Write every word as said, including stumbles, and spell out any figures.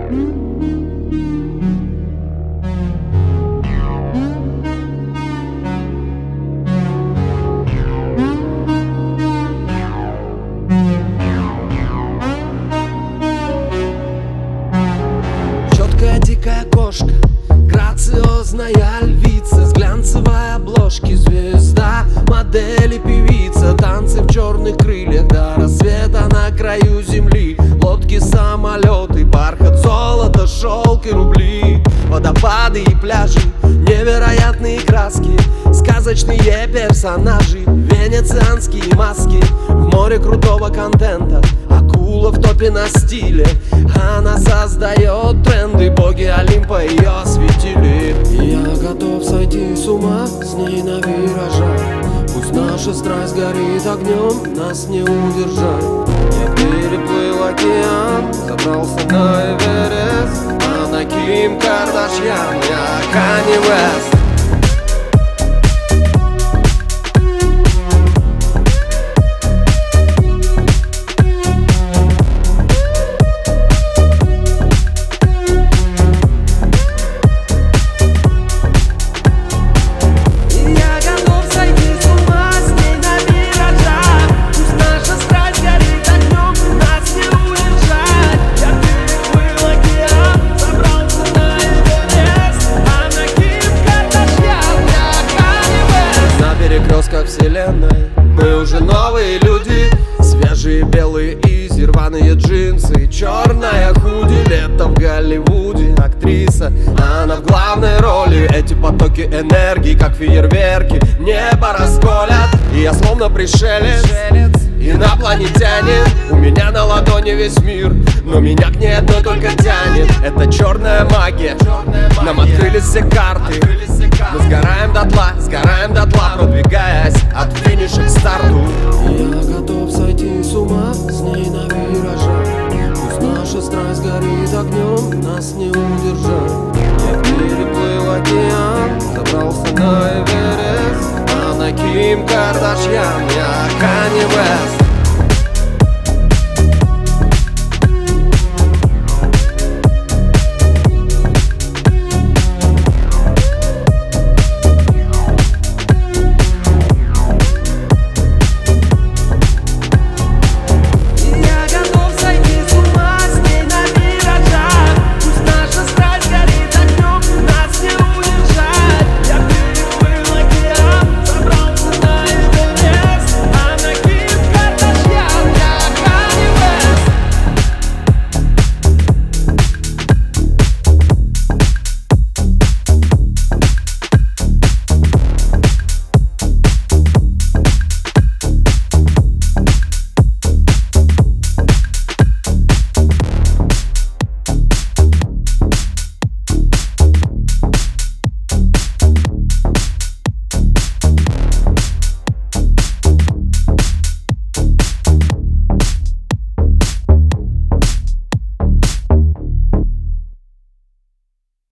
Четкая дикая кошка, грациозная львица, с глянцевой обложки звезда, модель и певица. Танцы в черных крыльях до рассвета на краю земли. Лодки, самолеты, бархат, золото, шелк и рубли. Водопады и пляжи, невероятные краски, сказочные персонажи, венецианские маски. В море крутого контента, акула в топе на стиле. Она создает тренды, боги Олимпа ее осветили. И я готов сойти с ума с ней на виражах. Пусть наша страсть горит огнем, нас не удержать. Я переплыл океан, забрался на Эверест. Она Ким Кардашьян, я Канье Уэст. Как вселенной, мы уже новые люди. Свежие белые изи, рваные джинсы, черная худи. Лето в Голливуде, актриса, она в главной роли. Эти потоки энергии, как фейерверки, небо расколят. И я словно пришелец, инопланетянин. У меня на ладони весь мир, но меня к ней одной только тянет. Это черная магия, нам открылись все карты. Мы сгораем дотла, сгораем дотла, продвигаясь от финиша к старту. Я готов сойти с ума с ней на виражах. Пусть наша страсть горит огнем, нас не удержать. Я переплыл океан, забрался на Эверест. Она Ким Кардашьян, я Канье Уэст.